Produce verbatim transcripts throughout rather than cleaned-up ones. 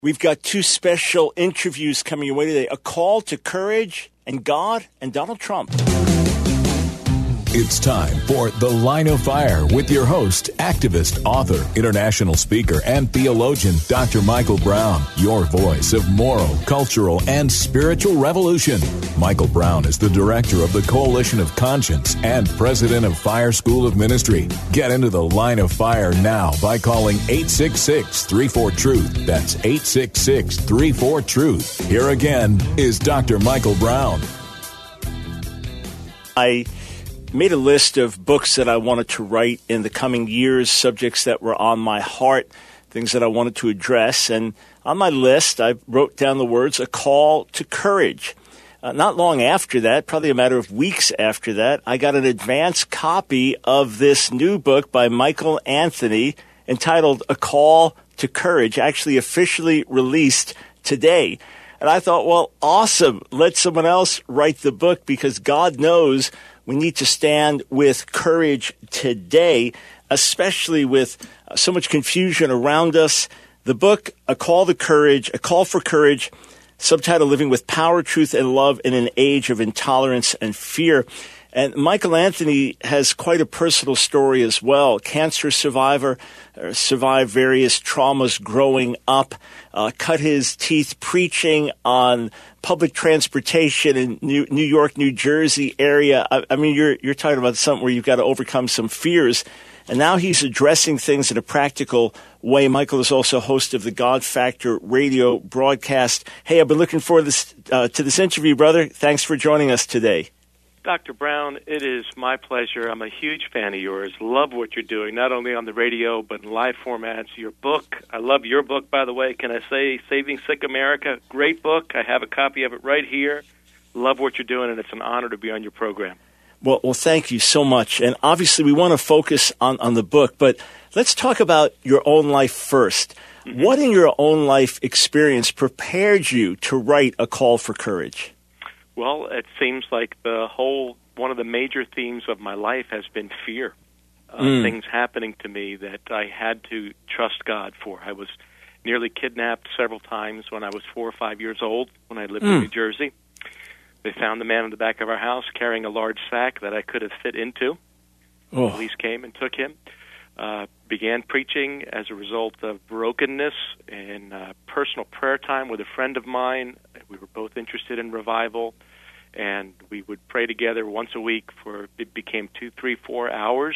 We've got two special interviews coming your way today. A call to courage and God and Donald Trump. It's time for The Line of Fire with your host, activist, author, international speaker, and theologian, Doctor Michael Brown, your voice of moral, cultural, and spiritual revolution. Michael Brown is the director of the Coalition of Conscience and president of Fire School of Ministry. Get into The Line of Fire now by calling eight six six, three four, truth. That's eight six six, three four, truth. Here again is Doctor Michael Brown. I made a list of books that I wanted to write in the coming years, subjects that were on my heart, things that I wanted to address. And on my list, I wrote down the words, A Call to Courage. Uh, not long after that, probably a matter of weeks after that, I got an advance copy of this new book by Michael Anthony entitled A Call to Courage, actually officially released today. And I thought, well, awesome. Let someone else write the book because God knows we need to stand with courage today, especially with uh, so much confusion around us. The book, A Call to Courage, A Call for Courage, subtitle Living with Power, Truth, and Love in an Age of Intolerance and Fear. And Michael Anthony has quite a personal story as well. Cancer survivor, uh, survived various traumas growing up, uh, cut his teeth preaching on public transportation in New, New York, New Jersey area. I, I mean, you're you're talking about something where you've got to overcome some fears. And now he's addressing things in a practical way. Michael is also host of the God Factor radio broadcast. Hey, I've been looking forward to this, uh, to this interview, brother. Thanks for joining us today. Doctor Brown, it is my pleasure. I'm a huge fan of yours. Love what you're doing, not only on the radio, but in live formats. Your book, I love your book, by the way. Can I say Saving Sick America? Great book. I have a copy of it right here. Love what you're doing, and it's an honor to be on your program. Well, well, thank you so much. And obviously we want to focus on, on the book, but let's talk about your own life first. Mm-hmm. What in your own life experience prepared you to write A Call for Courage? Well, it seems like the whole, one of the major themes of my life has been fear. Uh, mm. Things happening to me that I had to trust God for. I was nearly kidnapped several times when I was four or five years old when I lived mm. in New Jersey. They found the man in the back of our house carrying a large sack that I could have fit into. Oh. The police came and took him. Uh, began preaching as a result of brokenness and uh, personal prayer time with a friend of mine. We were both interested in revival, and we would pray together once a week for, it became two, three, four hours.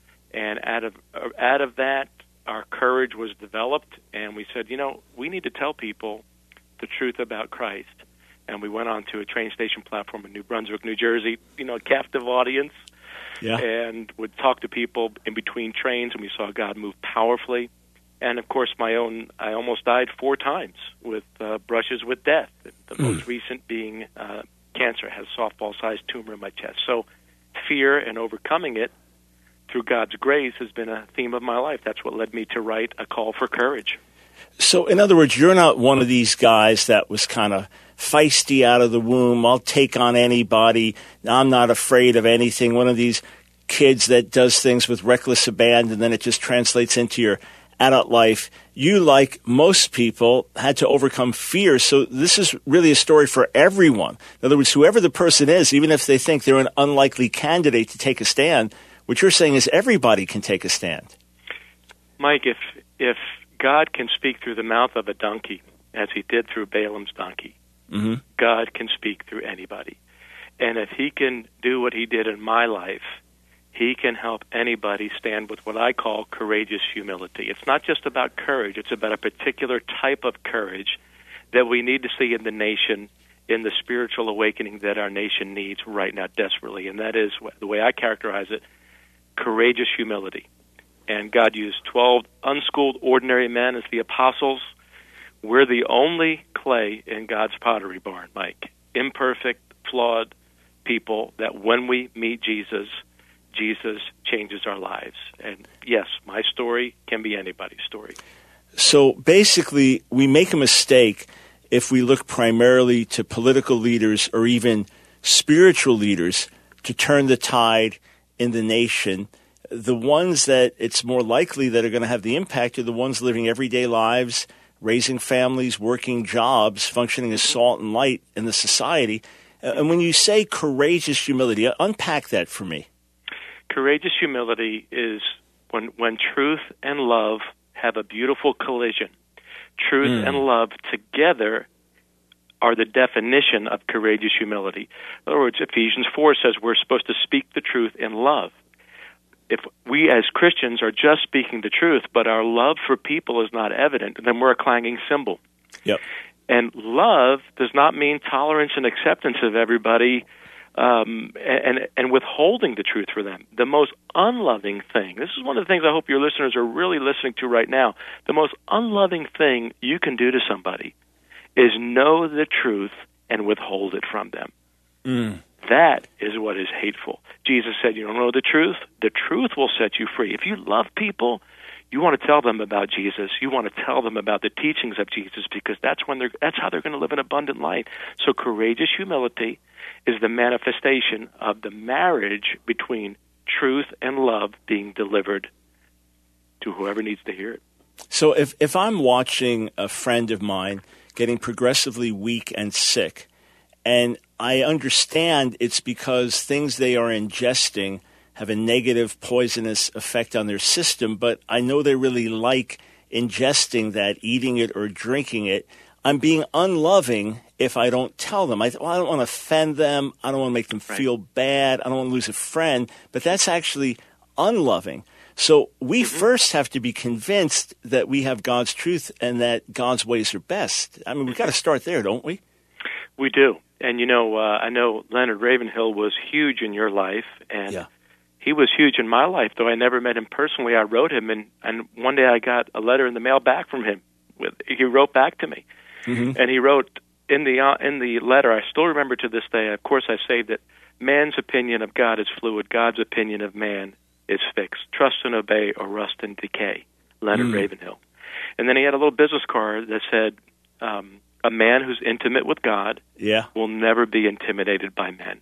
And out of uh, out of that, our courage was developed, and we said, you know, we need to tell people the truth about Christ. And we went on to a train station platform in New Brunswick, New Jersey, you know, a captive audience. Yeah. And would talk to people in between trains, and we saw God move powerfully. And, of course, my own, I almost died four times with uh, brushes with death, the mm. most recent being uh, cancer, has a softball-sized tumor in my chest. So fear and overcoming it through God's grace has been a theme of my life. That's what led me to write A Call for Courage. So, in other words, you're not one of these guys that was kind of feisty out of the womb. I'll take on anybody. I'm not afraid of anything. One of these kids that does things with reckless abandon, and then it just translates into your adult life. You, like most people, had to overcome fear. So this is really a story for everyone. In other words, whoever the person is, even if they think they're an unlikely candidate to take a stand, what you're saying is everybody can take a stand. Mike, if if God can speak through the mouth of a donkey, as he did through Balaam's donkey, mm-hmm. God can speak through anybody. And if he can do what he did in my life, he can help anybody stand with what I call courageous humility. It's not just about courage. It's about a particular type of courage that we need to see in the nation, in the spiritual awakening that our nation needs right now desperately. And that is, the way I characterize it, courageous humility. And God used twelve unschooled, ordinary men as the apostles. We're the only clay in God's pottery barn, Mike. Imperfect, flawed people that when we meet Jesus, Jesus changes our lives. And yes, my story can be anybody's story. So basically, we make a mistake if we look primarily to political leaders or even spiritual leaders to turn the tide in the nation. The ones that it's more likely that are going to have the impact are the ones living everyday lives, raising families, working jobs, functioning as salt and light in the society. Uh, and when you say courageous humility, unpack that for me. Courageous humility is when when truth and love have a beautiful collision. Truth mm. and love together are the definition of courageous humility. In other words, Ephesians four says we're supposed to speak the truth in love. If we as Christians are just speaking the truth, but our love for people is not evident, then we're a clanging cymbal. Yep. And love does not mean tolerance and acceptance of everybody um, and, and withholding the truth for them. The most unloving thing, this is one of the things I hope your listeners are really listening to right now, the most unloving thing you can do to somebody is know the truth and withhold it from them. Mm. That is what is hateful. Jesus said, you don't know the truth? The truth will set you free. If you love people, you want to tell them about Jesus. You want to tell them about the teachings of Jesus because that's when they're that's how they're going to live an abundant life. So courageous humility is the manifestation of the marriage between truth and love being delivered to whoever needs to hear it. So if, if I'm watching a friend of mine getting progressively weak and sick, and I understand it's because things they are ingesting have a negative, poisonous effect on their system, but I know they really like ingesting that, eating it or drinking it. I'm being unloving if I don't tell them. I, well, I don't want to offend them. I don't want to make them right. feel bad. I don't want to lose a friend. But that's actually unloving. So we mm-hmm. first have to be convinced that we have God's truth and that God's ways are best. I mean, we've got to start there, don't we? We do. And, you know, uh, I know Leonard Ravenhill was huge in your life, and yeah. he was huge in my life, though I never met him personally. I wrote him, and, and one day I got a letter in the mail back from him. With, he wrote back to me, mm-hmm. and he wrote in the uh, in the letter, I still remember to this day, of course I saved it, man's opinion of God is fluid, God's opinion of man is fixed. Trust and obey or rust and decay, Leonard mm. Ravenhill. And then he had a little business card that said, um, a man who's intimate with God yeah. will never be intimidated by men.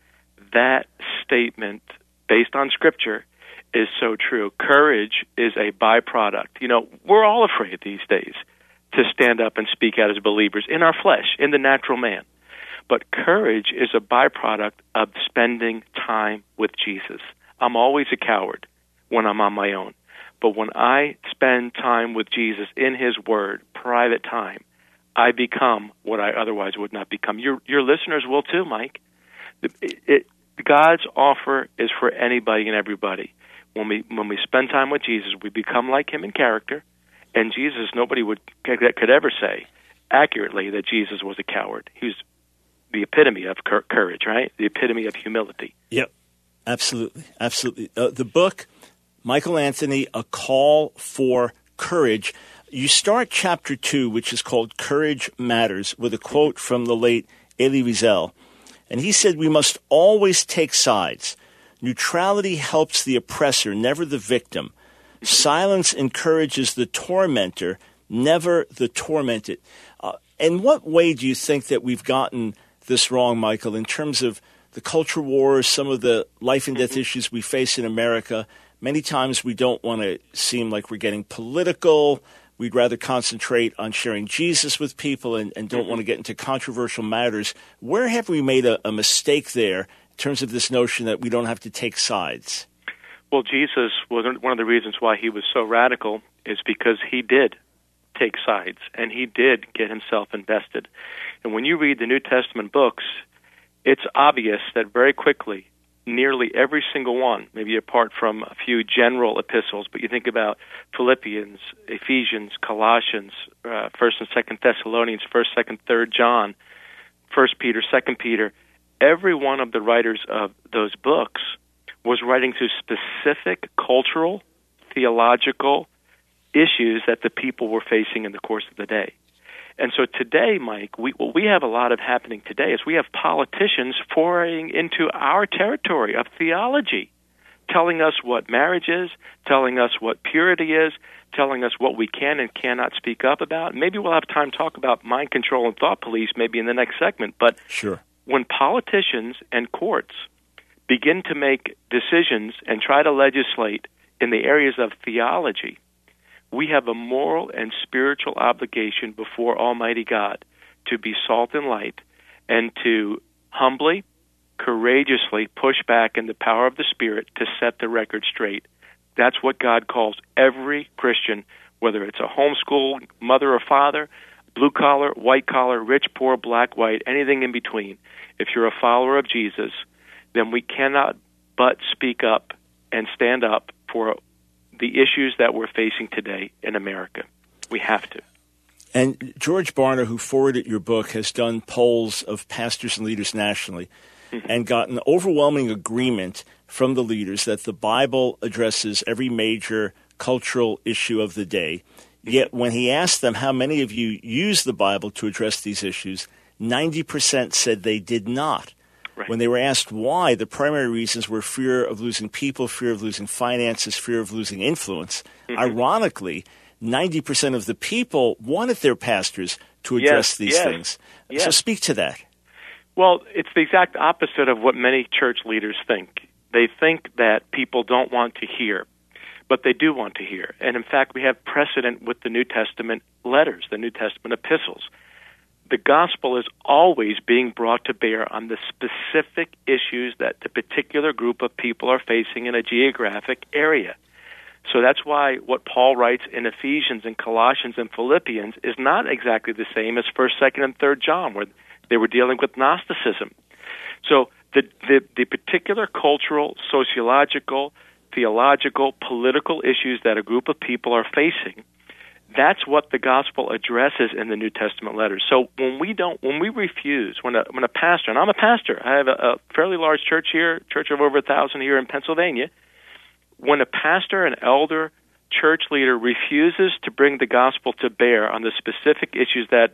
That statement, based on Scripture, is so true. Courage is a byproduct. You know, we're all afraid these days to stand up and speak out as believers in our flesh, in the natural man. But courage is a byproduct of spending time with Jesus. I'm always a coward when I'm on my own. But when I spend time with Jesus in His Word, private time, I become what I otherwise would not become. Your your listeners will too, Mike. It, it, God's offer is for anybody and everybody. When we when we spend time with Jesus, we become like Him in character. And Jesus, nobody would could ever say accurately that Jesus was a coward. He was the epitome of courage, right? The epitome of humility. Yep, absolutely, absolutely. Uh, the book, Michael Anthony, A Call for Courage. You start chapter two, which is called Courage Matters, with a quote from the late Elie Wiesel. And he said, we must always take sides. Neutrality helps the oppressor, never the victim. Silence encourages the tormentor, never the tormented. Uh, in what way do you think that we've gotten this wrong, Michael, in terms of the culture wars, some of the life and death issues we face in America? Many times we don't want to seem like we're getting political. We'd rather concentrate on sharing Jesus with people and, and don't mm-hmm. want to get into controversial matters. Where have we made a, a mistake there in terms of this notion that we don't have to take sides? Well, Jesus was one of the reasons why he was so radical is because he did take sides, and he did get himself invested. And when you read the New Testament books, it's obvious that very quickly, nearly every single one, maybe apart from a few general epistles, but you think about Philippians, Ephesians, Colossians, uh, First and Second Thessalonians, First, Second, Third John, First Peter, Second Peter, every one of the writers of those books was writing to specific cultural, theological issues that the people were facing in the course of the day. And so today, Mike, we, what we have a lot of happening today is we have politicians foraying into our territory of theology, telling us what marriage is, telling us what purity is, telling us what we can and cannot speak up about. Maybe we'll have time to talk about mind control and thought police maybe in the next segment. But sure. When politicians and courts begin to make decisions and try to legislate in the areas of theology, we have a moral and spiritual obligation before Almighty God to be salt and light and to humbly, courageously push back in the power of the Spirit to set the record straight. That's what God calls every Christian, whether it's a homeschool mother or father, blue collar, white collar, rich, poor, black, white, anything in between. If you're a follower of Jesus, then we cannot but speak up and stand up for the issues that we're facing today in America. We have to. And George Barna, who forwarded your book, has done polls of pastors and leaders nationally mm-hmm. and gotten overwhelming agreement from the leaders that the Bible addresses every major cultural issue of the day. Yet when he asked them how many of you use the Bible to address these issues, ninety percent said they did not. Right. When they were asked why, the primary reasons were fear of losing people, fear of losing finances, fear of losing influence. Mm-hmm. Ironically, ninety percent of the people wanted their pastors to address yes, these yes, things. Yes. So speak to that. Well, it's the exact opposite of what many church leaders think. They think that people don't want to hear, but they do want to hear. And in fact, we have precedent with the New Testament letters, the New Testament epistles. The gospel is always being brought to bear on the specific issues that the particular group of people are facing in a geographic area. So that's why what Paul writes in Ephesians and Colossians and Philippians is not exactly the same as First, Second, and Third John, where they were dealing with Gnosticism. So the, the, the particular cultural, sociological, theological, political issues that a group of people are facing, that's what the gospel addresses in the New Testament letters. So when we don't, when we refuse, when a, when a pastor, and I'm a pastor, I have a, a fairly large church here, church of over a thousand here in Pennsylvania. When a pastor, an elder, church leader refuses to bring the gospel to bear on the specific issues that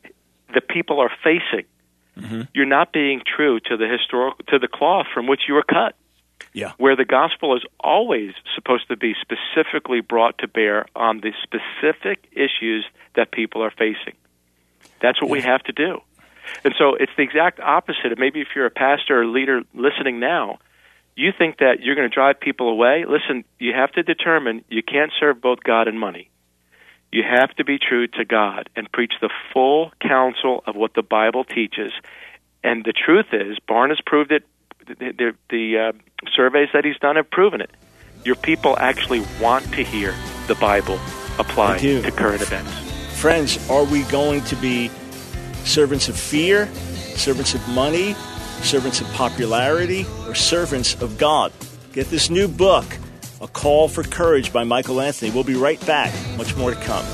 the people are facing, mm-hmm. you're not being true to the historical, to the cloth from which you were cut. Yeah. Where the gospel is always supposed to be specifically brought to bear on the specific issues that people are facing. That's what yeah. we have to do. And so it's the exact opposite. Maybe if you're a pastor or leader listening now, you think that you're going to drive people away. Listen, you have to determine you can't serve both God and money. You have to be true to God and preach the full counsel of what the Bible teaches. And the truth is, Barna's proved it. The, the, the uh, surveys that he's done have proven it. Your people actually want to hear the Bible applied to current events. Friends, are we going to be servants of fear, servants of money, servants of popularity, or servants of God? Get this new book, A Call for Courage by Michael Anthony. We'll be right back. Much more to come.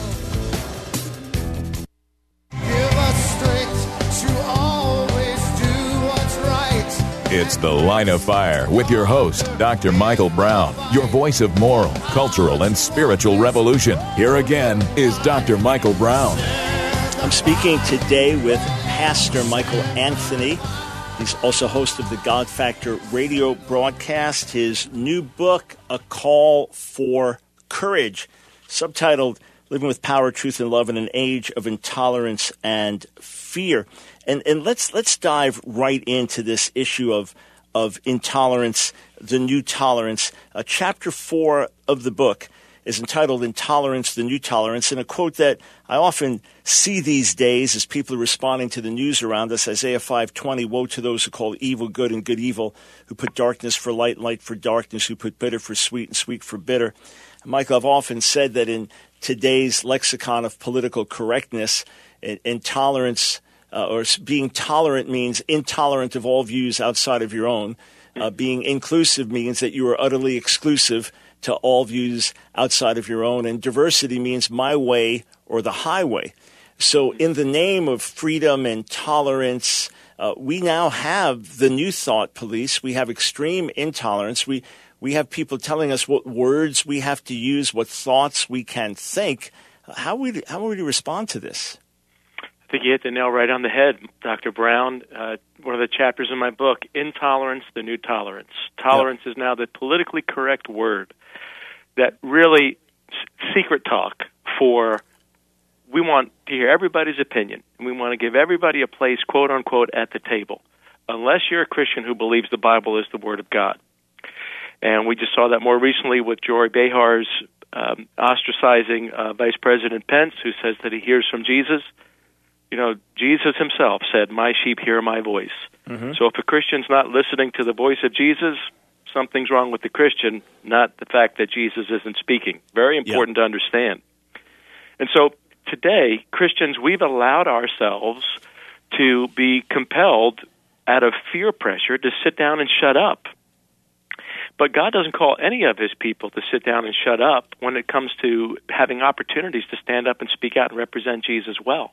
It's The Line of Fire with your host, Doctor Michael Brown, your voice of moral, cultural, and spiritual revolution. Here again is Doctor Michael Brown. I'm speaking today with Pastor Michael Anthony. He's also host of the God Factor radio broadcast. His new book, A Call for Courage, subtitled Living with Power, Truth, and Love in an Age of Intolerance and Fear. And and let's let's dive right into this issue of of intolerance, the new tolerance. Uh, chapter four of the book is entitled Intolerance, the New Tolerance, and a quote that I often see these days as people are responding to the news around us, Isaiah five twenty, woe to those who call evil good and good evil, who put darkness for light and light for darkness, who put bitter for sweet and sweet for bitter. Michael, I've often said that in today's lexicon of political correctness, intolerance Uh, or being tolerant means intolerant of all views outside of your own. Uh, being inclusive means that you are utterly exclusive to all views outside of your own. And diversity means my way or the highway. So in the name of freedom and tolerance, uh, we now have the new thought police. We have extreme intolerance. We, we have people telling us what words we have to use, what thoughts we can think. How would, how would we respond to this? I think you hit the nail right on the head, Doctor Brown. Uh, one of the chapters in my book, Intolerance, the New Tolerance. Tolerance yep. is now the politically correct word that really s- secret talk for we want to hear everybody's opinion, and we want to give everybody a place, quote unquote, at the table, unless you're a Christian who believes the Bible is the Word of God. And we just saw that more recently with Joy Behar's um, ostracizing uh, Vice President Pence, who says that he hears from Jesus. You know, Jesus himself said, "My sheep hear my voice." Mm-hmm. So if a Christian's not listening to the voice of Jesus, something's wrong with the Christian, not the fact that Jesus isn't speaking. Very important yeah. to understand. And so today, Christians, we've allowed ourselves to be compelled out of fear pressure to sit down and shut up. But God doesn't call any of his people to sit down and shut up when it comes to having opportunities to stand up and speak out and represent Jesus well.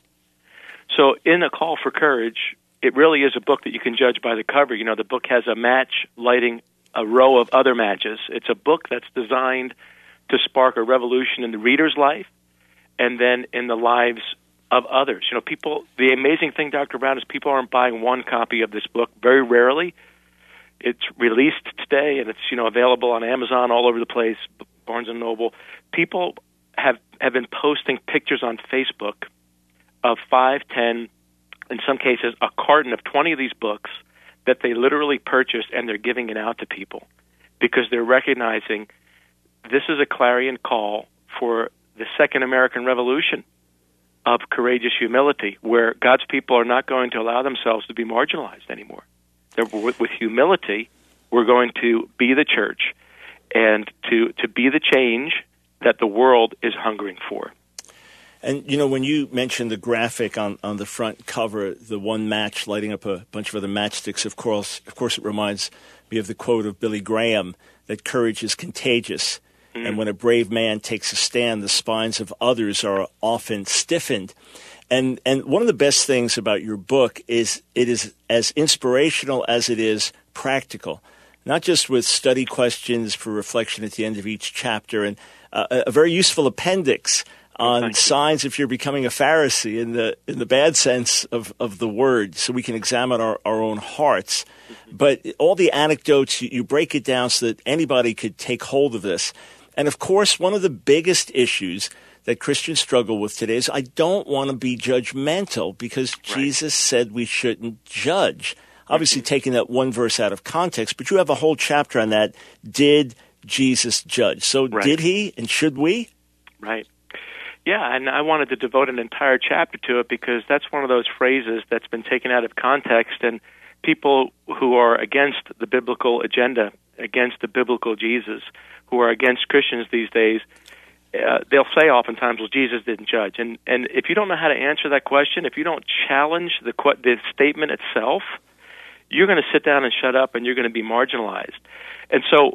So in A Call for Courage, it really is a book that you can judge by the cover. You know, the book has a match lighting a row of other matches. It's a book that's designed to spark a revolution in the reader's life and then in the lives of others. You know, people, the amazing thing, Doctor Brown, is people aren't buying one copy of this book. Very rarely. It's released today, and it's, you know, available on Amazon all over the place, Barnes and Noble. People have, have been posting pictures on Facebook of five, ten, in some cases, a carton of twenty of these books that they literally purchased, and they're giving it out to people because they're recognizing this is a clarion call for the Second American Revolution of courageous humility, where God's people are not going to allow themselves to be marginalized anymore. They're, with, with humility, we're going to be the church and to, to be the change that the world is hungering for. And, you know, when you mentioned the graphic on, on the front cover, the one match lighting up a bunch of other matchsticks, of course, of course, it reminds me of the quote of Billy Graham that courage is contagious. Mm-hmm. And when a brave man takes a stand, the spines of others are often stiffened. And and one of the best things about your book is it is as inspirational as it is practical, not just with study questions for reflection at the end of each chapter, and uh, a very useful appendix on oh, signs if you're becoming a Pharisee in the in the bad sense of, of the word, so we can examine our, our own hearts. Mm-hmm. But all the anecdotes, you, you break it down so that anybody could take hold of this. And, of course, one of the biggest issues that Christians struggle with today is I don't want to be judgmental because right. Jesus said we shouldn't judge. Obviously, mm-hmm. taking that one verse out of context, but you have a whole chapter on that. Did Jesus judge? So right. did he, and should we? Right. Yeah, and I wanted to devote an entire chapter to it because that's one of those phrases that's been taken out of context, and people who are against the biblical agenda, against the biblical Jesus, who are against Christians these days, uh, they'll say oftentimes, well, Jesus didn't judge. And and if you don't know how to answer that question, if you don't challenge the the statement itself, you're going to sit down and shut up, and you're going to be marginalized. And so,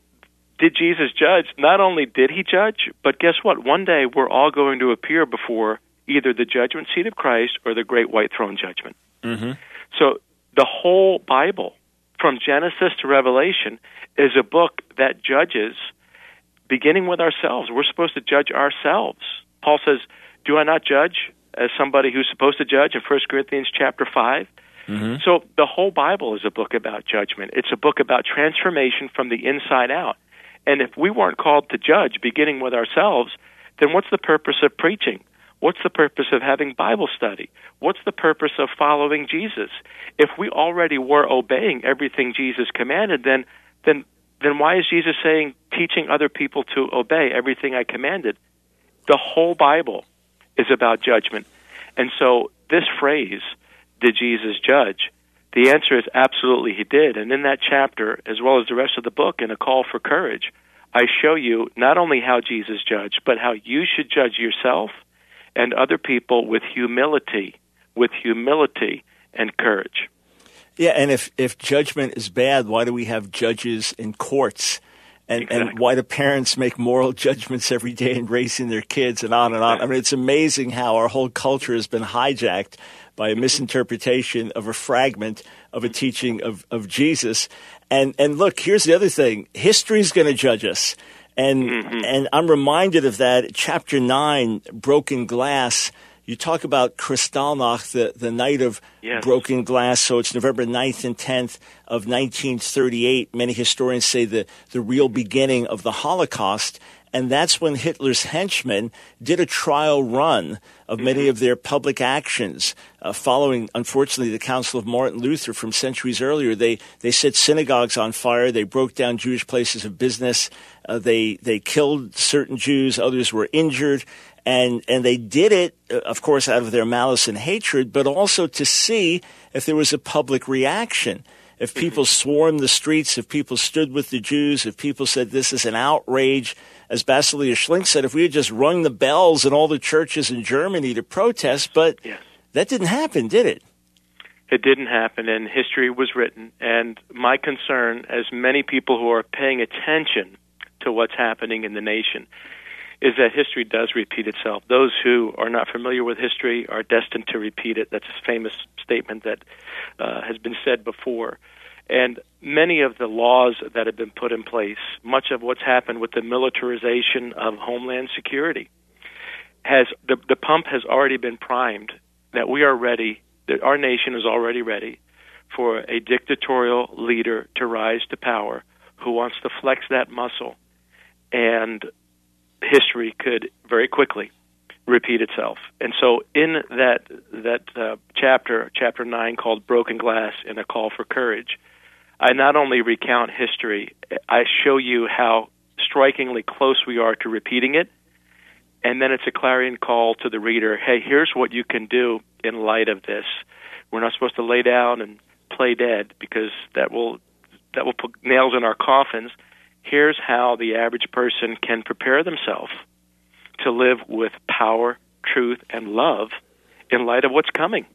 did Jesus judge? Not only did he judge, but guess what? One day we're all going to appear before either the judgment seat of Christ or the great white throne judgment. Mm-hmm. So the whole Bible, from Genesis to Revelation, is a book that judges, beginning with ourselves. We're supposed to judge ourselves. Paul says, do I not judge as somebody who's supposed to judge in First Corinthians chapter five? Mm-hmm. So the whole Bible is a book about judgment. It's a book about transformation from the inside out. And if we weren't called to judge, beginning with ourselves, then what's the purpose of preaching? What's the purpose of having Bible study? What's the purpose of following Jesus? If we already were obeying everything Jesus commanded, then then then why is Jesus saying, teaching other people to obey everything I commanded? The whole Bible is about judgment. And so this phrase, did Jesus judge? The answer is absolutely he did. And in that chapter, as well as the rest of the book, in A Call for Courage, I show you not only how Jesus judged, but how you should judge yourself and other people with humility, with humility and courage. Yeah, and if, if judgment is bad, why do we have judges in courts? And, exactly. and why do parents make moral judgments every day in raising their kids and on and on? I mean, it's amazing how our whole culture has been hijacked by a misinterpretation of a fragment of a teaching of, of Jesus. And and look, here's the other thing. History's going to judge us. And mm-hmm. and I'm reminded of that. Chapter nine, Broken Glass. You talk about Kristallnacht, the, the night of yes. broken glass. So it's November ninth and tenth of nineteen thirty-eight. Many historians say the, the real beginning of the Holocaust. and that's when Hitler's henchmen did a trial run of many of their public actions, uh, following, unfortunately, the counsel of Martin Luther from centuries earlier. They they set synagogues on fire. They broke down Jewish places of business. Uh, they they killed certain Jews. Others were injured. And and they did it, uh, of course, out of their malice and hatred, but also to see if there was a public reaction. If people swarmed the streets, if people stood with the Jews, if people said this is an outrage, as Basileus Schlink said, if we had just rung the bells in all the churches in Germany to protest, but yes. That didn't happen, did it? It didn't happen, and history was written. And my concern, as many people who are paying attention to what's happening in the nation, is that history does repeat itself. Those who are not familiar with history are destined to repeat it. That's a famous statement that uh, has been said before. And many of the laws that have been put in place, much of what's happened with the militarization of Homeland Security, has the, the pump has already been primed, that we are ready, that our nation is already ready for a dictatorial leader to rise to power who wants to flex that muscle, and history could very quickly repeat itself. And so in that that uh, chapter, chapter nine, called Broken Glass and a Call for Courage, I not only recount history, I show you how strikingly close we are to repeating it, and then it's a clarion call to the reader, hey, here's what you can do in light of this. We're not supposed to lay down and play dead, because that will that will put nails in our coffins. Here's how the average person can prepare themselves to live with power, truth, and love in light of what's coming.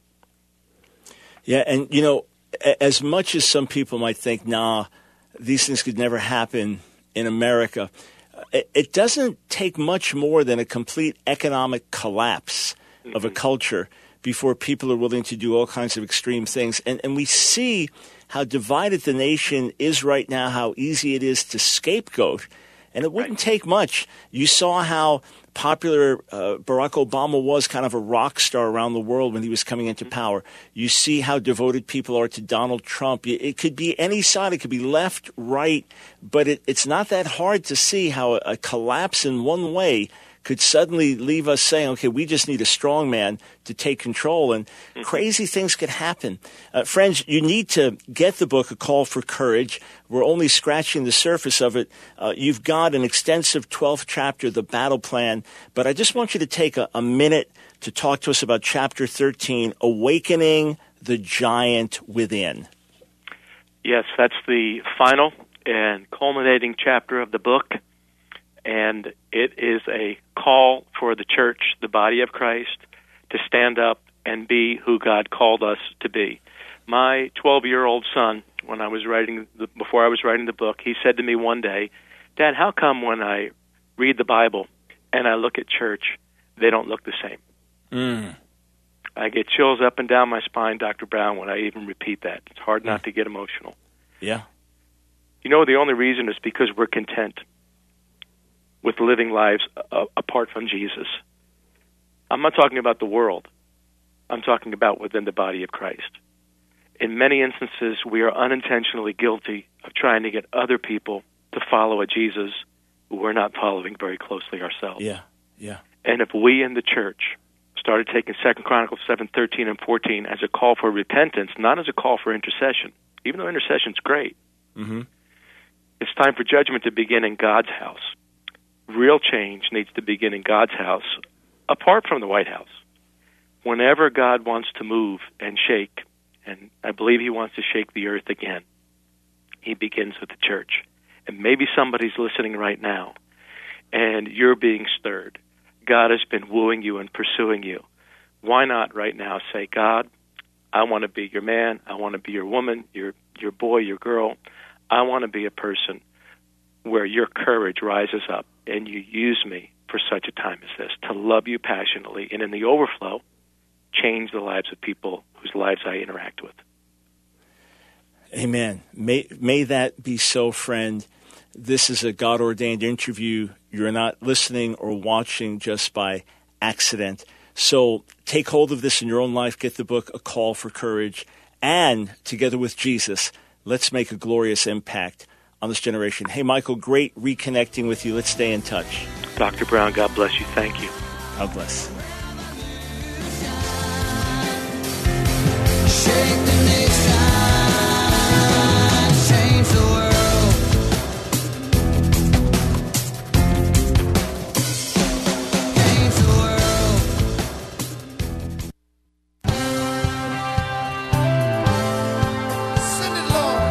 Yeah, and, you know, as much as some people might think, nah, these things could never happen in America, it doesn't take much more than a complete economic collapse mm-hmm. of a culture before people are willing to do all kinds of extreme things. And, and we see how divided the nation is right now, how easy it is to scapegoat. And it wouldn't take much. You saw how popular uh, Barack Obama was, kind of a rock star around the world when he was coming into power. You see how devoted people are to Donald Trump. It could be any side. It could be left, right. But it, it's not that hard to see how a, a collapse in one way could suddenly leave us saying, okay, we just need a strong man to take control, and mm-hmm. crazy things could happen. Uh, friends, you need to get the book, A Call for Courage. We're only scratching the surface of it. Uh, you've got an extensive twelfth chapter, The Battle Plan, but I just want you to take a, a minute to talk to us about chapter thirteen, Awakening the Giant Within. Yes, that's the final and culminating chapter of the book. And it is a call for the church, the body of Christ, to stand up and be who God called us to be. My twelve-year-old son, when I was writing the, before I was writing the book, he said to me one day, Dad, how come when I read the Bible and I look at church, they don't look the same? Mm. I get chills up and down my spine, Doctor Brown, when I even repeat that. It's hard not to get emotional. Yeah. You know, the only reason is because we're content with living lives uh, apart from Jesus. I'm not talking about the world. I'm talking about within the body of Christ. In many instances, we are unintentionally guilty of trying to get other people to follow a Jesus who we're not following very closely ourselves. Yeah, yeah. And if we in the church started taking Second Chronicles seven, thirteen, and fourteen as a call for repentance, not as a call for intercession, even though intercession's great, mm-hmm. it's time for judgment to begin in God's house. Real change needs to begin in God's house, apart from the White House. Whenever God wants to move and shake, and I believe he wants to shake the earth again, he begins with the church. And maybe somebody's listening right now, and you're being stirred. God has been wooing you and pursuing you. Why not right now say, God, I want to be your man, I want to be your woman, your your boy, your girl. I want to be a person where your courage rises up and you use me for such a time as this, to love you passionately, and in the overflow, change the lives of people whose lives I interact with. Amen. May, may that be so, friend. This is a God-ordained interview. You're not listening or watching just by accident. So take hold of this in your own life. Get the book, A Call for Courage. And together with Jesus, let's make a glorious impact on this generation. Hey, Michael, great reconnecting with you. Let's stay in touch. Doctor Brown, God bless you. Thank you. God bless. Shake the nation, change the world. Change the world. Send it, Lord.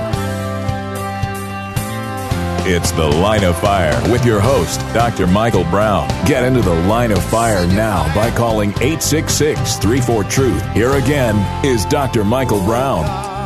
It's The Line of Fire with your host, Doctor Michael Brown. Get into The Line of Fire now by calling eight six six, three four, truth. Here again is Doctor Michael Brown.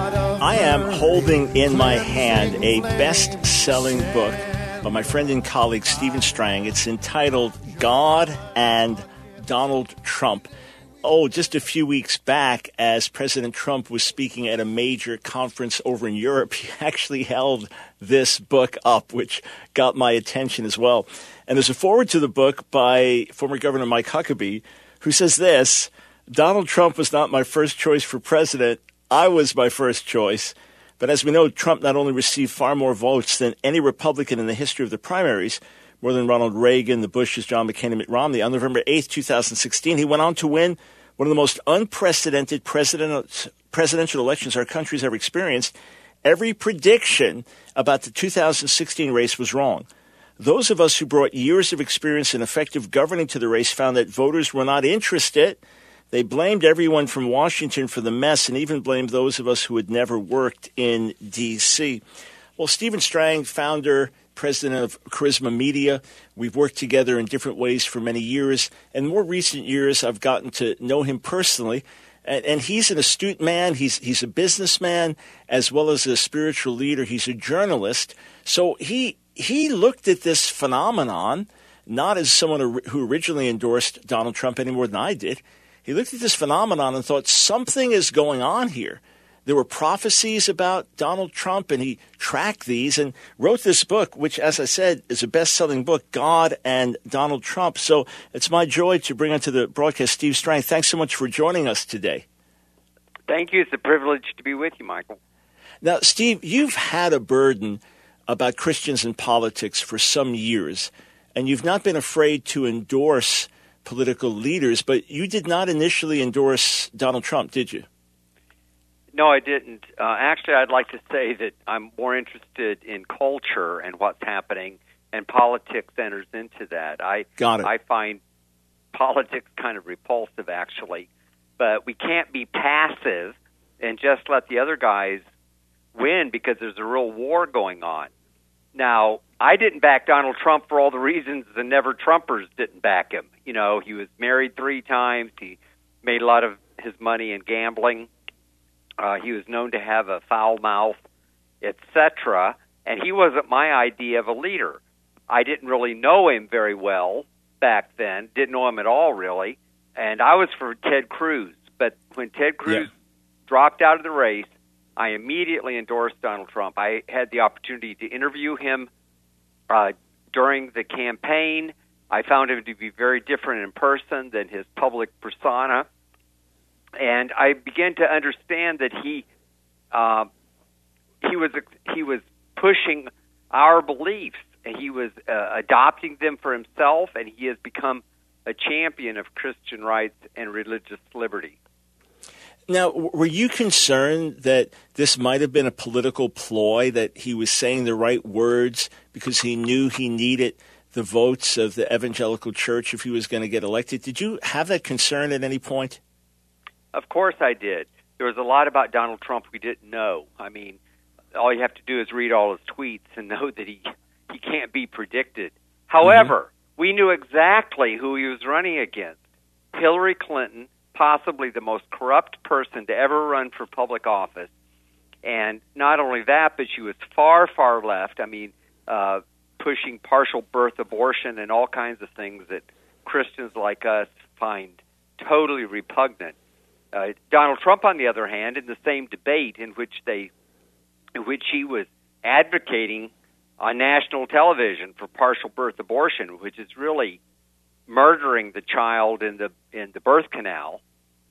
I am holding in my hand a best-selling book by my friend and colleague Stephen Strang. It's entitled God and Donald Trump. Oh, just a few weeks back, as President Trump was speaking at a major conference over in Europe, he actually held this book up, which got my attention as well. And there's a foreword to the book by former Governor Mike Huckabee, who says this: Donald Trump was not my first choice for president. I was my first choice. But as we know, Trump not only received far more votes than any Republican in the history of the primaries, more than Ronald Reagan, the Bushes, John McCain, and Mitt Romney. On November eighth, twenty sixteen, he went on to win one of the most unprecedented president, presidential elections our country's ever experienced. Every prediction about the two thousand sixteen race was wrong. Those of us who brought years of experience and effective governing to the race found that voters were not interested. They blamed everyone from Washington for the mess and even blamed those of us who had never worked in D C. Well, Stephen Strang, founder, president of Charisma Media. We've worked together in different ways for many years. In more recent years, I've gotten to know him personally. And, and he's an astute man. He's he's a businessman as well as a spiritual leader. He's a journalist. So he he looked at this phenomenon not as someone who originally endorsed Donald Trump any more than I did. He looked at this phenomenon and thought something is going on here. There were prophecies about Donald Trump, and he tracked these and wrote this book, which, as I said, is a best-selling book, God and Donald Trump. So it's my joy to bring onto the broadcast Steve Strang. Thanks so much for joining us today. Thank you. It's a privilege to be with you, Michael. Now, Steve, you've had a burden about Christians and politics for some years, and you've not been afraid to endorse political leaders, but you did not initially endorse Donald Trump, did you? No, I didn't. Uh, actually, I'd like to say that I'm more interested in culture and what's happening, and politics enters into that. I Got it. I find politics kind of repulsive, actually. But we can't be passive and just let the other guys win because there's a real war going on. Now, I didn't back Donald Trump for all the reasons the never-Trumpers didn't back him. You know, he was married three times. He made a lot of his money in gambling. Uh, he was known to have a foul mouth, et cetera, and he wasn't my idea of a leader. I didn't really know him very well back then, didn't know him at all, really, and I was for Ted Cruz. But when Ted Cruz yeah. dropped out of the race, I immediately endorsed Donald Trump. I had the opportunity to interview him uh, during the campaign. I found him to be very different in person than his public persona. And I began to understand that he uh, he was he was pushing our beliefs, and he was uh, adopting them for himself, and he has become a champion of Christian rights and religious liberty. Now, were you concerned that this might have been a political ploy, that he was saying the right words because he knew he needed the votes of the evangelical church if he was going to get elected? Did you have that concern at any point? Of course I did. There was a lot about Donald Trump we didn't know. I mean, all you have to do is read all his tweets and know that he, he can't be predicted. However, mm-hmm. we knew exactly who he was running against. Hillary Clinton, possibly the most corrupt person to ever run for public office. And not only that, but she was far, far left. I mean, uh, pushing partial birth abortion and all kinds of things that Christians like us find totally repugnant. Uh, Donald Trump, on the other hand, in the same debate in which they, in which he was advocating on national television for partial birth abortion, which is really murdering the child in the in the birth canal.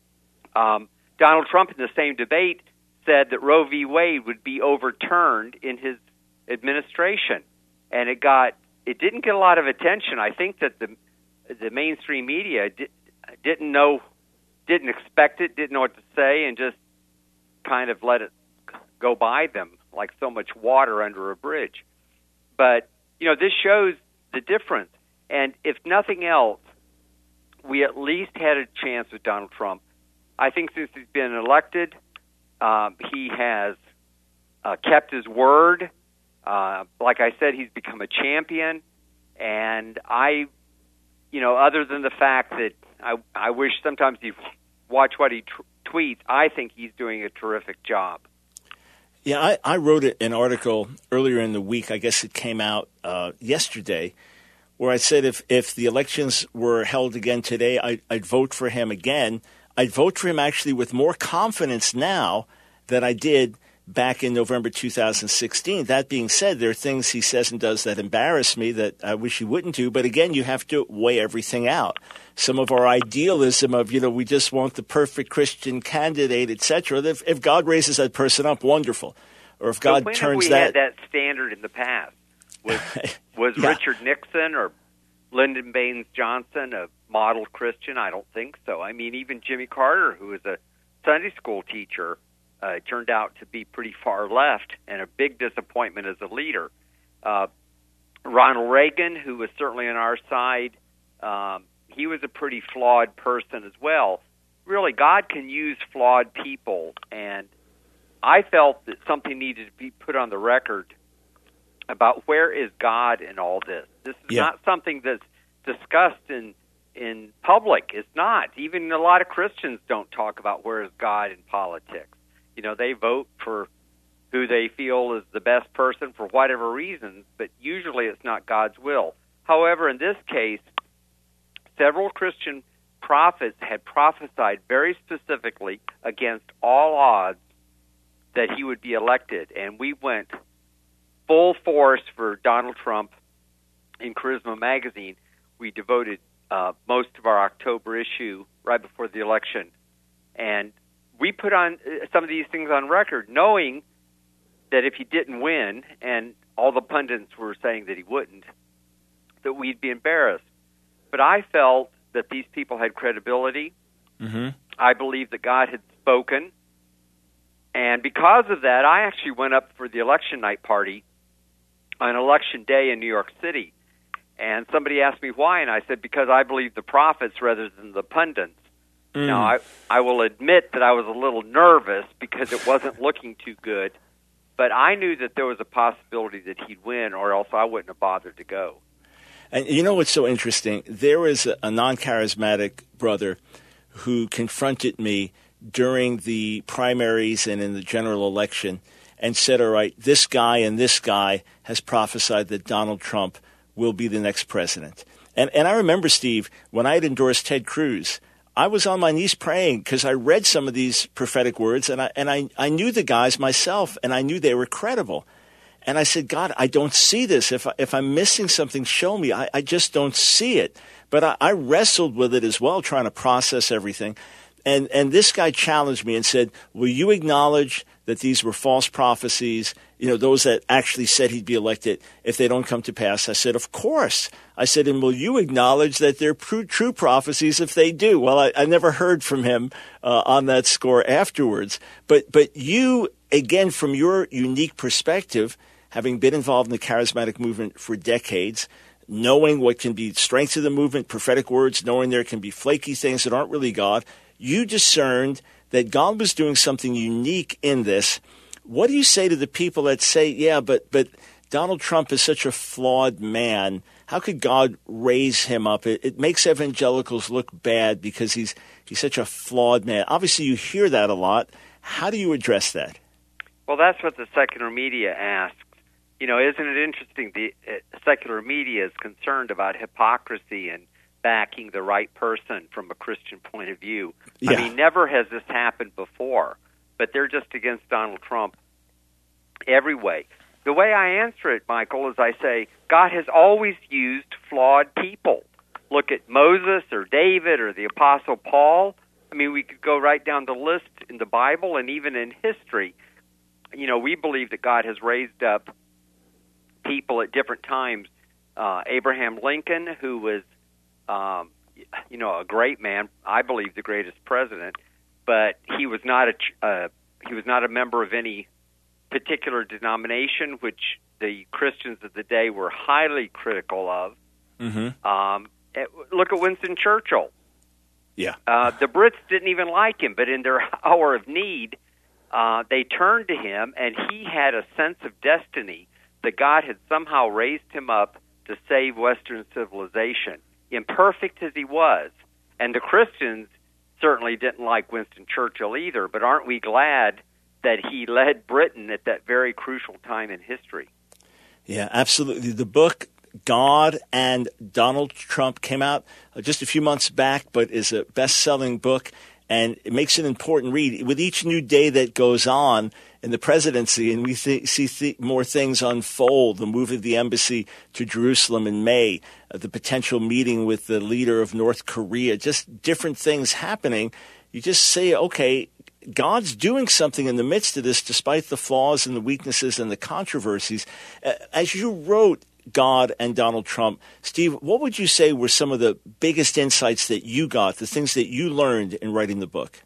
Um, Donald Trump, in the same debate, said that Roe v. Wade would be overturned in his administration, and it got it didn't get a lot of attention. I think that the the mainstream media di- didn't know, didn't expect it, didn't know what to say, and just kind of let it go by them like so much water under a bridge. But you know, this shows the difference. And if nothing else, we at least had a chance with Donald Trump. I think since he's been elected, um, he has uh, kept his word. Uh, like I said, he's become a champion. And I, you know, other than the fact that I, I wish sometimes he'd watch what he t- tweets, I think he's doing a terrific job. Yeah, I, I wrote an article earlier in the week, I guess it came out uh, yesterday, where I said if, if the elections were held again today, I, I'd vote for him again. I'd vote for him actually with more confidence now than I did back in November two thousand sixteen. That being said, there are things he says and does that embarrass me that I wish he wouldn't do. But again, you have to weigh everything out. Some of our idealism of, you know, we just want the perfect Christian candidate, et cetera. If, if God raises that person up, wonderful. Or if God so when turns have we that... had that standard in the past? Was, was yeah. Richard Nixon or Lyndon Baines Johnson a model Christian? I don't think so. I mean, even Jimmy Carter, who was a Sunday school teacher, uh, turned out to be pretty far left and a big disappointment as a leader. Uh, Ronald Reagan, who was certainly on our side, um, he was a pretty flawed person as well. Really, God can use flawed people, and I felt that something needed to be put on the record about where is God in all this. This is yeah. not something that's discussed in in public. It's not. Even a lot of Christians don't talk about where is God in politics. You know, they vote for who they feel is the best person for whatever reasons, but usually it's not God's will. However, in this case, several Christian prophets had prophesied very specifically against all odds that he would be elected, and we went full force for Donald Trump in Charisma Magazine. We devoted uh, most of our October issue right before the election, and we put on uh, some of these things on record, knowing that if he didn't win, and all the pundits were saying that he wouldn't, that we'd be embarrassed. But I felt that these people had credibility. Mm-hmm. I believed that God had spoken. And because of that, I actually went up for the election night party on election day in New York City. And somebody asked me why, and I said, because I believe the prophets rather than the pundits. Mm. Now, I, I will admit that I was a little nervous because it wasn't looking too good, but I knew that there was a possibility that he'd win, or else I wouldn't have bothered to go. And you know what's so interesting? There was a, a non-charismatic brother who confronted me during the primaries and in the general election and said, all right, this guy and this guy has prophesied that Donald Trump will be the next president. And, and I remember, Steve, when I had endorsed Ted Cruz, I was on my knees praying because I read some of these prophetic words, and I and I, I knew the guys myself, and I knew they were credible. And I said, God, I don't see this. If, I, if I'm missing something, show me. I, I just don't see it. But I, I wrestled with it as well, trying to process everything. And and this guy challenged me and said, will you acknowledge that these were false prophecies, you know, those that actually said he'd be elected, if they don't come to pass? I said, of course. I said, and will you acknowledge that they're true, true prophecies if they do? Well, I, I never heard from him uh, on that score afterwards. But but you, again, from your unique perspective, having been involved in the charismatic movement for decades, knowing what can be strengths of the movement, prophetic words, knowing there can be flaky things that aren't really God, you discerned that God was doing something unique in this. What do you say to the people that say, yeah, but but Donald Trump is such a flawed man. How could God raise him up? It, it makes evangelicals look bad because he's he's such a flawed man. Obviously, you hear that a lot. How do you address that? Well, that's what the secular media asks. You know, isn't it interesting? The uh, secular media is concerned about hypocrisy and backing the right person from a Christian point of view. Yeah. I mean, never has this happened before, but they're just against Donald Trump every way. The way I answer it, Michael, is I say, God has always used flawed people. Look at Moses or David or the Apostle Paul. I mean, we could go right down the list in the Bible and even in history. You know, we believe that God has raised up people at different times. Uh, Abraham Lincoln, who was, um, you know, a great man, I believe the greatest president, but he was not a uh, he was not a member of any particular denomination, which the Christians of the day were highly critical of. Mm-hmm. Um, look at Winston Churchill. Yeah. Uh, the Brits didn't even like him, but in their hour of need, uh, they turned to him, and he had a sense of destiny that God had somehow raised him up to save Western civilization, imperfect as he was. And the Christians certainly didn't like Winston Churchill either, but aren't we glad that he led Britain at that very crucial time in history? Yeah, absolutely. The book God and Donald Trump came out just a few months back, but is a best-selling book, and it makes an important read. With each new day that goes on in the presidency, and we th- see th- more things unfold, the move of the embassy to Jerusalem in May, uh, the potential meeting with the leader of North Korea, just different things happening. You just say, okay, God's doing something in the midst of this, despite the flaws and the weaknesses and the controversies. Uh, as you wrote God and Donald Trump, Steve, what would you say were some of the biggest insights that you got, the things that you learned in writing the book?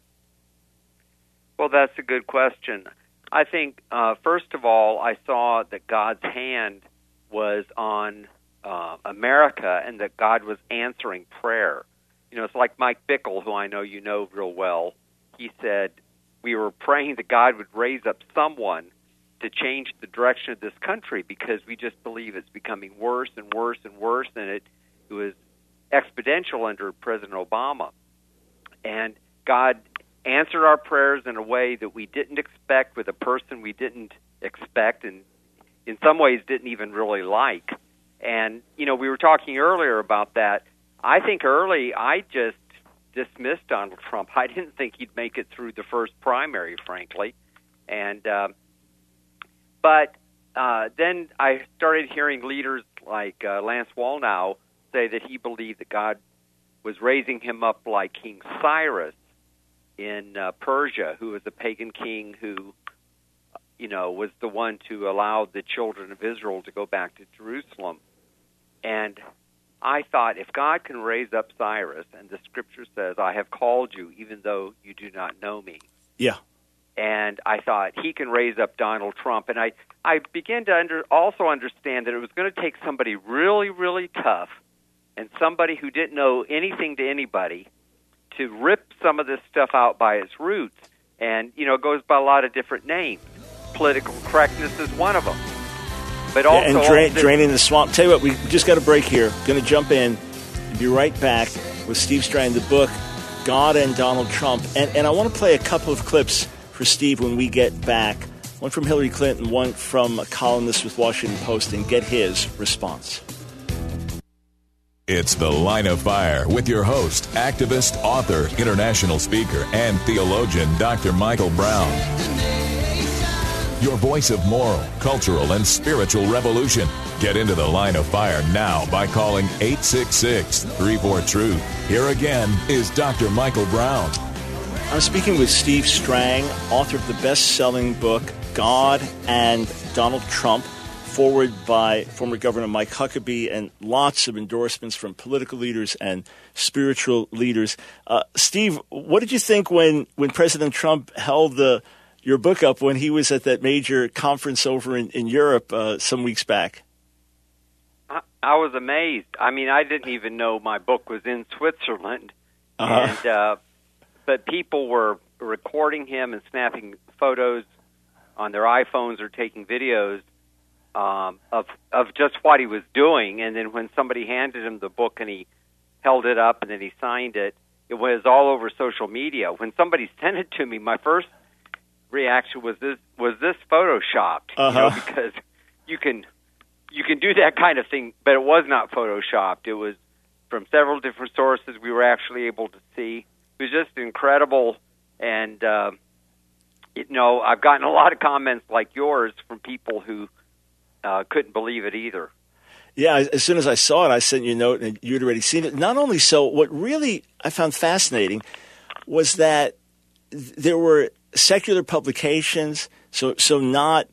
Well, that's a good question. I think, uh, first of all, I saw that God's hand was on uh, America and that God was answering prayer. You know, it's like Mike Bickle, who I know you know real well. He said, we were praying that God would raise up someone to change the direction of this country because we just believe it's becoming worse and worse and worse, and it, it was exponential under President Obama. And God answered our prayers in a way that we didn't expect, with a person we didn't expect and in some ways didn't even really like. And, you know, we were talking earlier about that. I think early I just dismissed Donald Trump. I didn't think he'd make it through the first primary, frankly. And uh, but uh, then I started hearing leaders like uh, Lance Wallnau say that he believed that God was raising him up like King Cyrus in uh, Persia, who was a pagan king who, you know, was the one to allow the children of Israel to go back to Jerusalem. And I thought, if God can raise up Cyrus, and the Scripture says, I have called you even though you do not know me. Yeah. And I thought, he can raise up Donald Trump. And I, I began to under, also understand that it was going to take somebody really, really tough and somebody who didn't know anything to anybody to rip some of this stuff out by its roots. And, you know, it goes by a lot of different names. Political correctness is one of them. But also, yeah, and drain, draining the swamp. Tell you what, we just got a break here. Going to jump in and be right back with Steve Strang, the book, God and Donald Trump. And, and I want to play a couple of clips for Steve when we get back. One from Hillary Clinton, one from a columnist with Washington Post, and get his response. It's The Line of Fire with your host, activist, author, international speaker, and theologian, Doctor Michael Brown. Your voice of moral, cultural, and spiritual revolution. Get into The Line of Fire now by calling eight six six, three four, truth. Here again is Doctor Michael Brown. I'm speaking with Steve Strang, author of the best-selling book, God and Donald Trump, forward by former Governor Mike Huckabee, and lots of endorsements from political leaders and spiritual leaders. Uh, Steve, what did you think when, when President Trump held the your book up when he was at that major conference over in, in Europe uh, some weeks back? I, I was amazed. I mean, I didn't even know my book was in Switzerland. Uh-huh. And uh, but people were recording him and snapping photos on their iPhones or taking videos um, of of just what he was doing. And then when somebody handed him the book and he held it up and then he signed it, it was all over social media. When somebody sent it to me, my first reaction was this was this photoshopped, uh-huh. you know, because you can you can do that kind of thing, but it was not photoshopped. It was from several different sources we were actually able to see. It was just incredible, and uh, you know, I've gotten a lot of comments like yours from people who uh, couldn't believe it either. Yeah, as soon as I saw it, I sent you a note, and you'd already seen it. Not only so, what really I found fascinating was that there were secular publications, so so not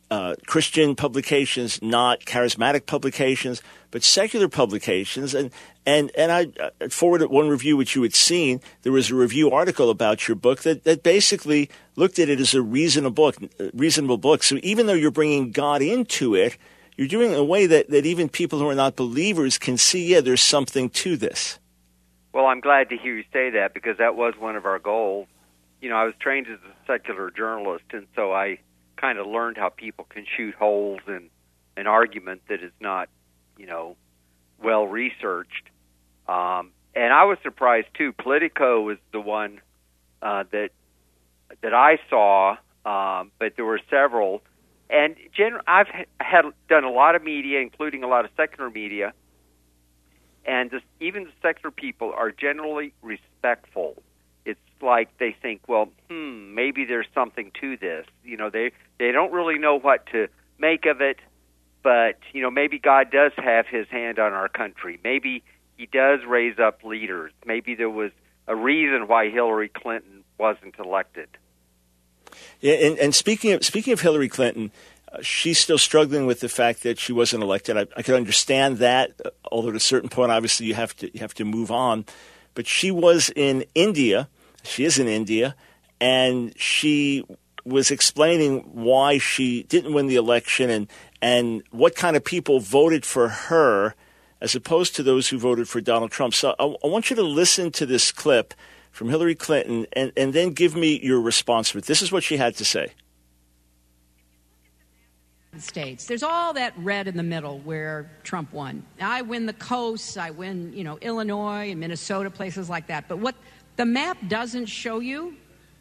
uh, Christian publications, not charismatic publications, but secular publications. And and and I forwarded one review which you had seen. There was a review article about your book that, that basically looked at it as a reasonable book, reasonable book. So even though you're bringing God into it, you're doing it in a way that, that even people who are not believers can see, yeah, there's something to this. Well, I'm glad to hear you say that, because that was one of our goals. You know, I was trained as a secular journalist, and so I kind of learned how people can shoot holes in an argument that is not, you know, well researched. Um, and I was surprised too. Politico was the one uh, that that I saw, um, but there were several. And gen- I've had done a lot of media, including a lot of secular media, and this, even the secular people are generally respectful. It's like they think, well, hmm, maybe there's something to this. You know, they they don't really know what to make of it, but, you know, maybe God does have his hand on our country. Maybe he does raise up leaders. Maybe there was a reason why Hillary Clinton wasn't elected. Yeah, and, and speaking of speaking of Hillary Clinton, uh, she's still struggling with the fact that she wasn't elected. I, I can understand that, uh, although at a certain point, obviously, you have to you have to move on. But she was in India. She is in India, and she was explaining why she didn't win the election and and what kind of people voted for her as opposed to those who voted for Donald Trump. So I, I want you to listen to this clip from Hillary Clinton and, and then give me your response to it. This is what she had to say. States. There's all that red in the middle where Trump won. Now, I win the coasts, I win, you know, Illinois and Minnesota, places like that. But what the map doesn't show you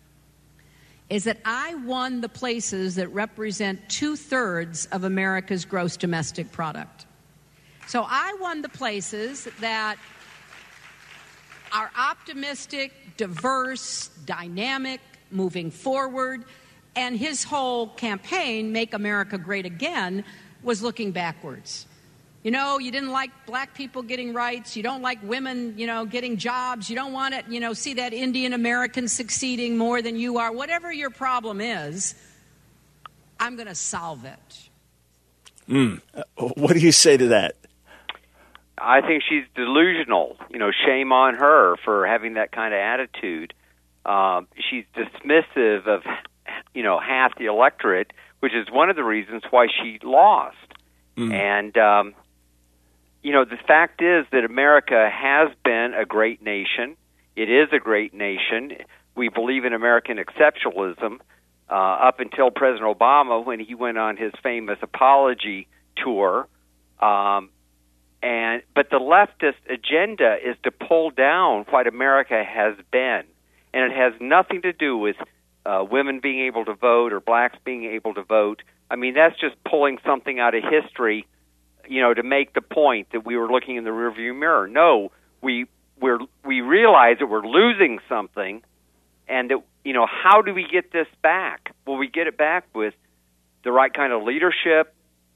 is that I won the places that represent two-thirds of America's gross domestic product. So I won the places that are optimistic, diverse, dynamic, moving forward. And his whole campaign, Make America Great Again, was looking backwards. You know, you didn't like black people getting rights. You don't like women, you know, getting jobs. You don't want to, you know, see that Indian American succeeding more than you are. Whatever your problem is, I'm going to solve it. Mm. Uh, what do you say to that? I think she's delusional. You know, shame on her for having that kind of attitude. Um, she's dismissive of, you know, half the electorate, which is one of the reasons why she lost. Mm. And, um, you know, the fact is that America has been a great nation. It is a great nation. We believe in American exceptionalism uh, up until President Obama when he went on his famous apology tour. Um, and but the leftist agenda is to pull down what America has been. And it has nothing to do with uh, women being able to vote or blacks being able to vote. I mean, that's just pulling something out of history, you know, to make the point that we were looking in the rearview mirror. No, we we're, we realize that we're losing something, and that, you know, how do we get this back? Well, we get it back with the right kind of leadership,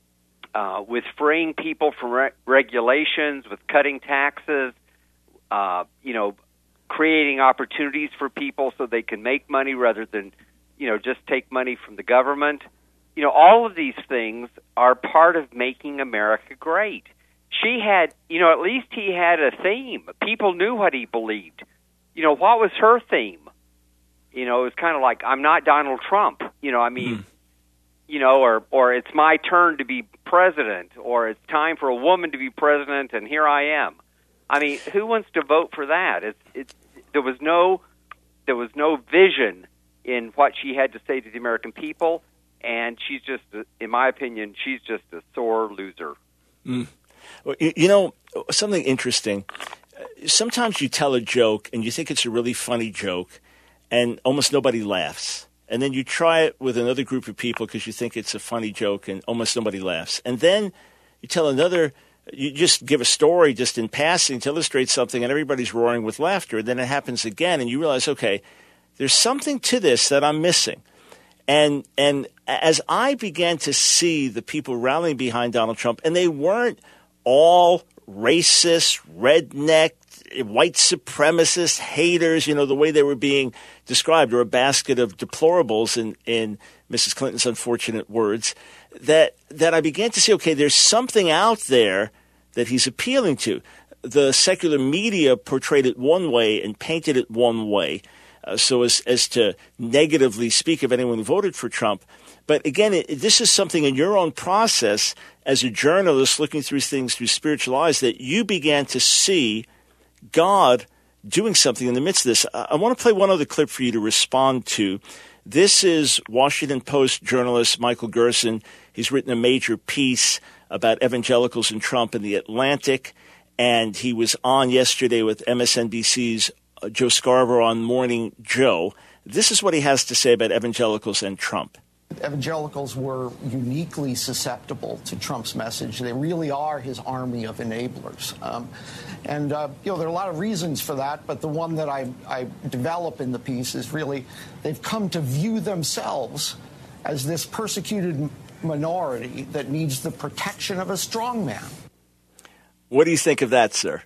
uh, with freeing people from re- regulations, with cutting taxes, uh, you know, creating opportunities for people so they can make money rather than, you know, just take money from the government. You know, all of these things are part of making America great. She had, you know, at least he had a theme. People knew what he believed. You know, what was her theme? You know, it was kind of like, I'm not Donald Trump. You know, I mean, mm. you know, or or it's my turn to be president, or it's time for a woman to be president, and here I am. I mean, who wants to vote for that? It's, it's, there was no, there was no vision in what she had to say to the American people, and she's just, in my opinion, she's just a sore loser. Mm. Well, you know, something interesting. Sometimes you tell a joke, and you think it's a really funny joke, and almost nobody laughs. And then you try it with another group of people because you think it's a funny joke, and almost nobody laughs. And then you tell another. You just give a story just in passing to illustrate something, and everybody's roaring with laughter. And then it happens again, and you realize, okay, there's something to this that I'm missing. And and as I began to see the people rallying behind Donald Trump, and they weren't all racist, redneck, white supremacists, haters, you know, the way they were being described, or a basket of deplorables in, in Missus Clinton's unfortunate words, that that I began to see, okay, there's something out there that he's appealing to. The secular media portrayed it one way and painted it one way, uh, so as, as to negatively speak of anyone who voted for Trump. But again, it, this is something in your own process as a journalist looking through things through spiritual eyes that you began to see God doing something in the midst of this. I, I want to play one other clip for you to respond to. This is Washington Post journalist Michael Gerson. He's written a major piece about evangelicals and Trump in The Atlantic, and he was on yesterday with M S N B C's uh, Joe Scarborough on Morning Joe. This is what he has to say about evangelicals and Trump. Evangelicals were uniquely susceptible to Trump's message. They really are his army of enablers. Um, and, uh, you know, there are a lot of reasons for that, but the one that I, I develop in the piece is really they've come to view themselves as this persecuted minority that needs the protection of a strong man. What do you think of that, sir?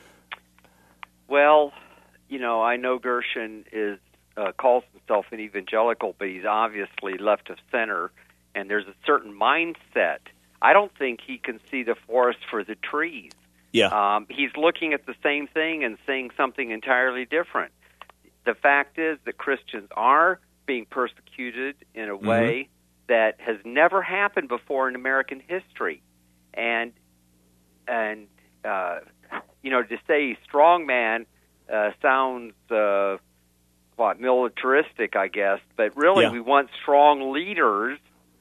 Well, you know, I know Gershon is Uh, calls himself an evangelical, but he's obviously left of center, and there's a certain mindset. I don't think he can see the forest for the trees. Yeah. Um, he's looking at the same thing and saying something entirely different. The fact is that Christians are being persecuted in a mm-hmm. way that has never happened before in American history. And, and uh, you know, to say strongman uh, sounds... Uh, What, militaristic, I guess, but really yeah. we want strong leaders,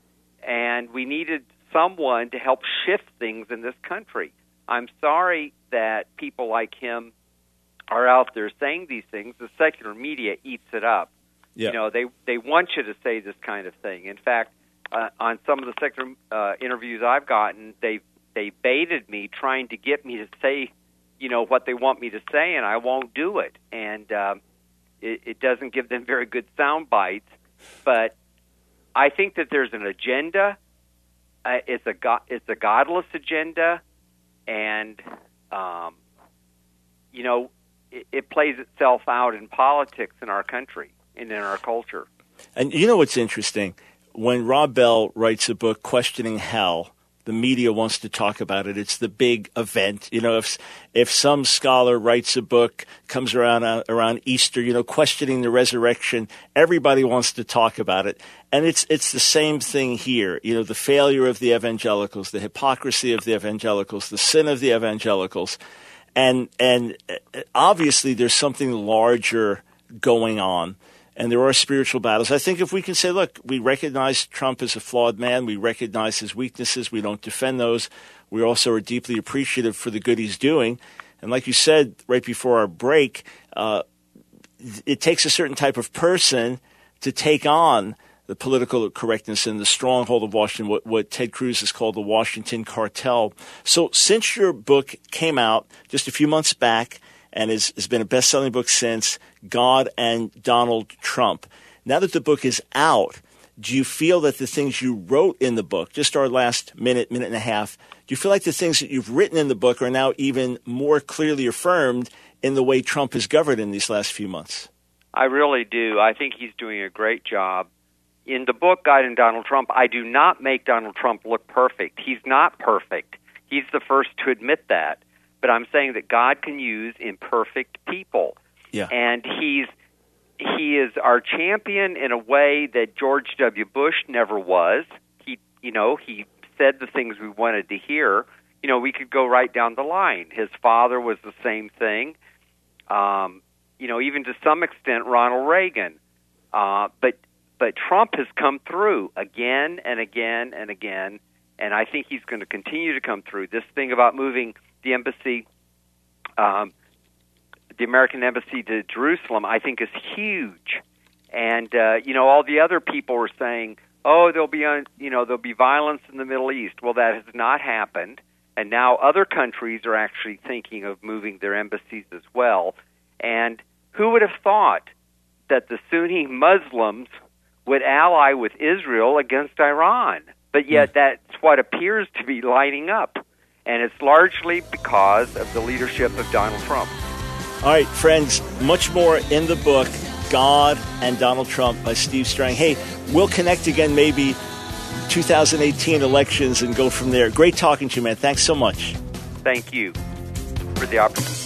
and we needed someone to help shift things in this country. I'm sorry that people like him are out there saying these things. The secular media eats it up. Yeah. You know, they they want you to say this kind of thing. In fact, uh, on some of the secular uh, interviews I've gotten, they they baited me, trying to get me to say, you know, what they want me to say, and I won't do it. And um, It, it doesn't give them very good sound bites, but I think that there's an agenda. Uh, it's a go- it's a godless agenda, and um, you know it, it plays itself out in politics in our country and in our culture. And you know what's interesting? When Rob Bell writes a book questioning hell, the media wants to talk about it. It's the big event. You know, if if some scholar writes a book, comes around uh, around Easter, you know, questioning the resurrection, everybody wants to talk about it. And it's it's the same thing here. You know, the failure of the evangelicals, the hypocrisy of the evangelicals, the sin of the evangelicals. And and obviously there's something larger going on. And there are spiritual battles. I think if we can say, look, we recognize Trump as a flawed man. We recognize his weaknesses. We don't defend those. We also are deeply appreciative for the good he's doing. And like you said right before our break, uh, it takes a certain type of person to take on the political correctness and the stronghold of Washington, what, what Ted Cruz has called the Washington cartel. So since your book came out just a few months back, and has, has been a best-selling book since, God and Donald Trump. Now that the book is out, do you feel that the things you wrote in the book, just our last minute, minute and a half, do you feel like the things that you've written in the book are now even more clearly affirmed in the way Trump has governed in these last few months? I really do. I think he's doing a great job. In the book, God and Donald Trump, I do not make Donald Trump look perfect. He's not perfect. He's the first to admit that. But I'm saying that God can use imperfect people. Yeah. And he's he is our champion in a way that George W. Bush never was. He, you know, he said the things we wanted to hear. You know, we could go right down the line. His father was the same thing. Um, you know, even to some extent, Ronald Reagan. Uh, but but Trump has come through again and again and again, and I think he's going to continue to come through. This thing about moving the embassy, um, the American embassy to Jerusalem, I think is huge. And uh, you know, all the other people were saying, "Oh, there'll be, un- you know, there'll be violence in the Middle East." Well, that has not happened, and now other countries are actually thinking of moving their embassies as well. And who would have thought that the Sunni Muslims would ally with Israel against Iran? But yet, that's what appears to be lining up. And it's largely because of the leadership of Donald Trump. All right, friends, much more in the book, God and Donald Trump by Steve Strang. Hey, we'll connect again maybe two thousand eighteen elections and go from there. Great talking to you, man. Thanks so much. Thank you for the opportunity.